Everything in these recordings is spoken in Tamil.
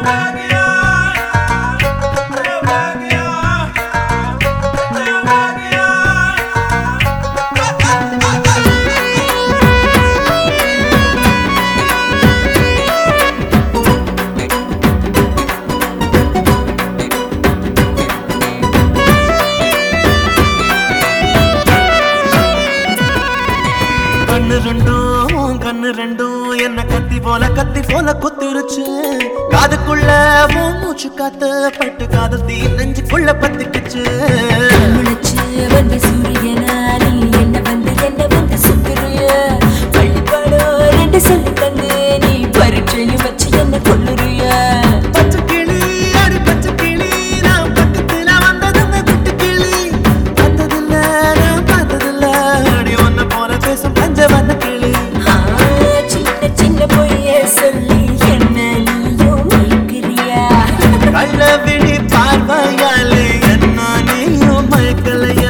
கண்ணு ரெண்டும் என்ன கத்தி போல குத்துருச்சு காதுக்குள்ள மூச்சு காத்து பட்டு காது தீ நெஞ்சுக்குள்ள பத்திக்குச்சு வந்து சூரியனாரி என்ன வந்து சுத்துறிய பள்ளிப்பாடோ ரெண்டு சொல்லி தந்து நீ பரீட்சையும் வச்சு என்ன கொள்ளுறிய பச்சை கிளி அடி பச்சை கிளி நான் பக்கத்துல வந்ததுங்க குட்டு கிளி பார்த்ததில்ல நான் பார்த்ததில்ல அடி ஒன்ன போல பேசும் பஞ்ச வந்த கிளி சின்ன பொய்ய சொல்லி என்ன நீயும் மயக்கிறியா கள்ள விழி பார்வையாலே என்ன நீயும் மயக்கலையா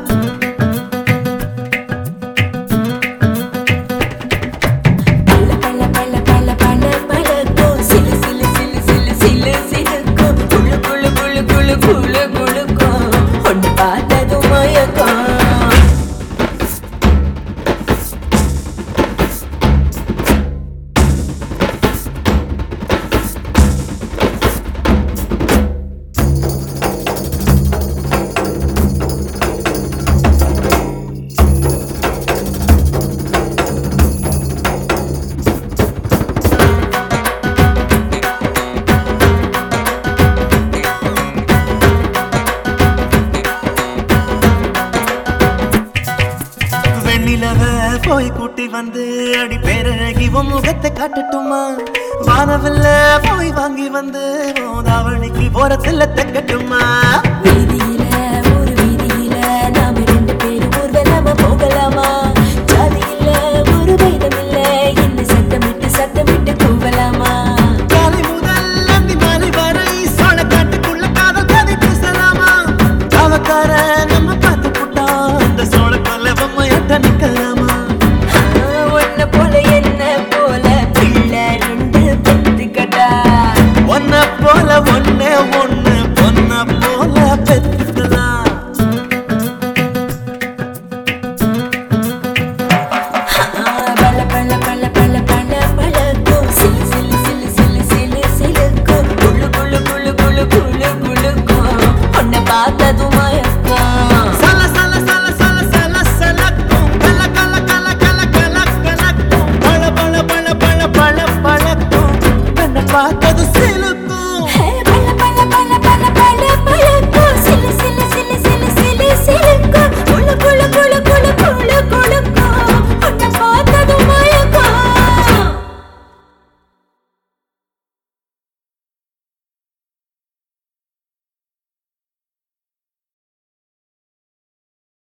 ஒன்று பார்த்ததும் மயக்கம் போய் கூட்டி வந்து அடி பேரழகி உன் முகத்தை காட்டட்டுமா வானவில்ல போய் வாங்கி வந்து தாவணிக்கு போறதில்ல தைக்கட்டுமா